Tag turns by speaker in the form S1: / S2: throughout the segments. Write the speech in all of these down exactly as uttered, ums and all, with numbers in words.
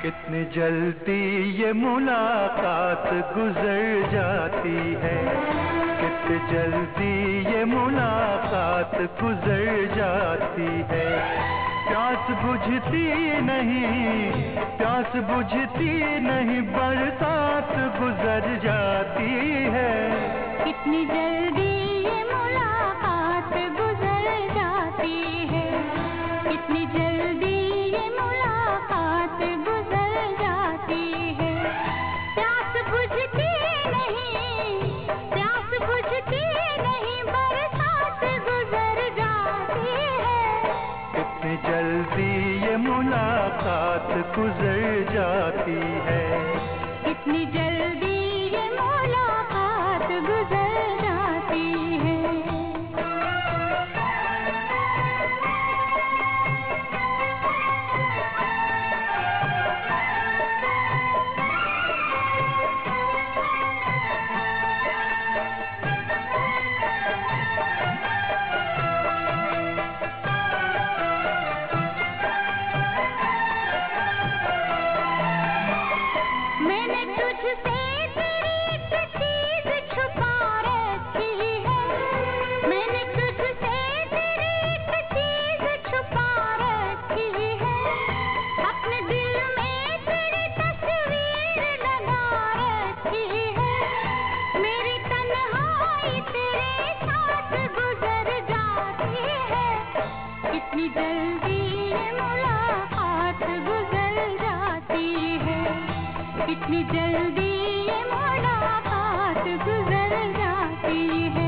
S1: कितनी जल्दी ये मुलाकात गुजर जाती है, कितनी जल्दी ये मुलाकात गुजर जाती है। प्यास बुझती नहीं, प्यास बुझती नहीं, बरसात गुजर जाती है।
S2: कितनी जल्दी ये मुलाकात गुजर जाती है, कितनी जल्दी ये मुलाकात गुजर जाती है। प्यास बुझती नहीं, प्यास बुझती नहीं, बरसात गुजर जाती है।
S1: कितनी जल्दी ये मुलाकात गुजर जाती है,
S2: कितनी जल्दी ये मुलाकात गुजर जाती है। मैंने तुझसे तेरी एक चीज छुपा रखी है, मैंने तुझसे तेरी एक चीज छुपा रखी है। अपने दिल में तेरी तस्वीर लगा रखी है। मेरी तन्हाई तेरे साथ गुजर जाती है। कितनी जल्दी ये मुलाकात गुजर जाती है, कितनी जल्दी ये मुलाकात गुजर जाती है।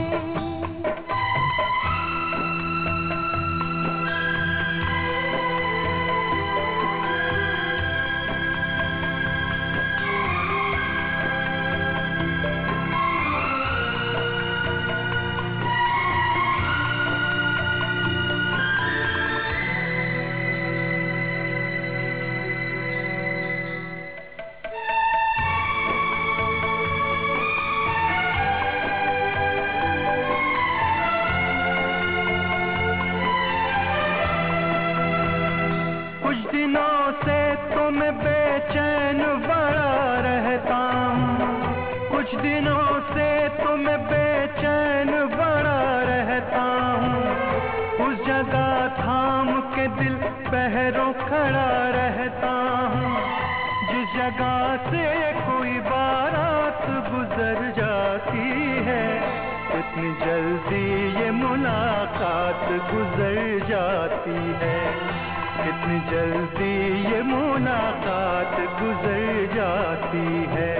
S1: कुछ दिनों से तो मैं बेचैन बड़ा रहता हूँ, कुछ दिनों से तो मैं बेचैन बड़ा रहता हूँ। उस जगह थाम के दिल पहरों खड़ा रहता हूँ, जिस जगह से कोई बारात गुजर जाती है। कितनी जल्दी ये मुलाकात गुजर जाती है, कितनी जल्दी ये मुलाकात गुजर जाती है।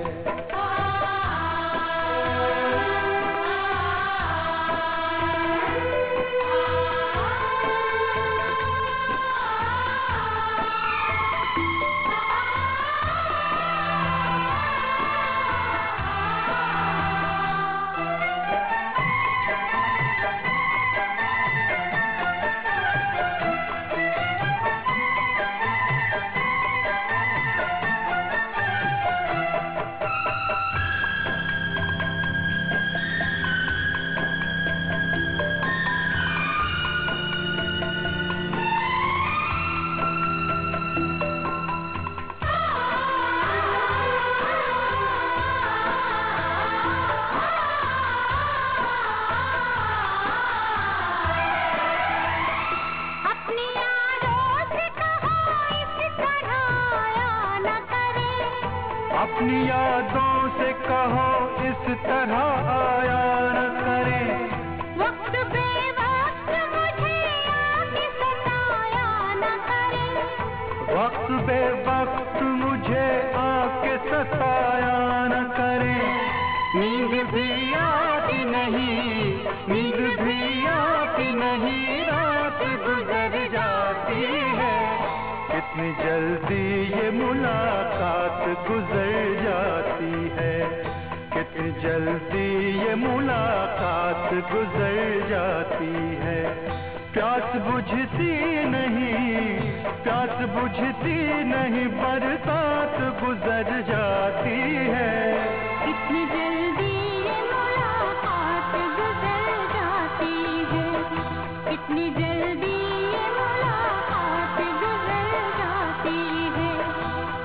S2: अपनी यादों से कहो इस तरह आया न करे,
S1: अपनी यादों से कहो इस तरह आया न करे।
S2: वक्त बेवक्त मुझे आके सताया न करे।
S1: वक्त बेवक्त मुझे आके सताया न करे। नींद भी आती नहीं, नींद भी आती नहीं, रात गुजर जाती है। कितनी जल्दी ये मुलाकात गुजर जाती है, कितनी जल्दी ये मुलाकात गुजर जाती है। प्यास बुझती नहीं, प्यास बुझती नहीं, बरसात गुजर जाती है।
S2: कितनी जल्दी ये मुलाकात गुजर जाती है, कितनी जल्दी ये मुलाकात गुजर जाती है।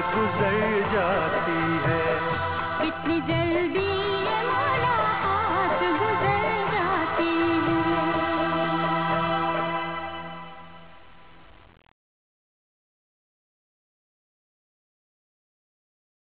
S1: गुजर जाती है।
S2: कितनी जल्दी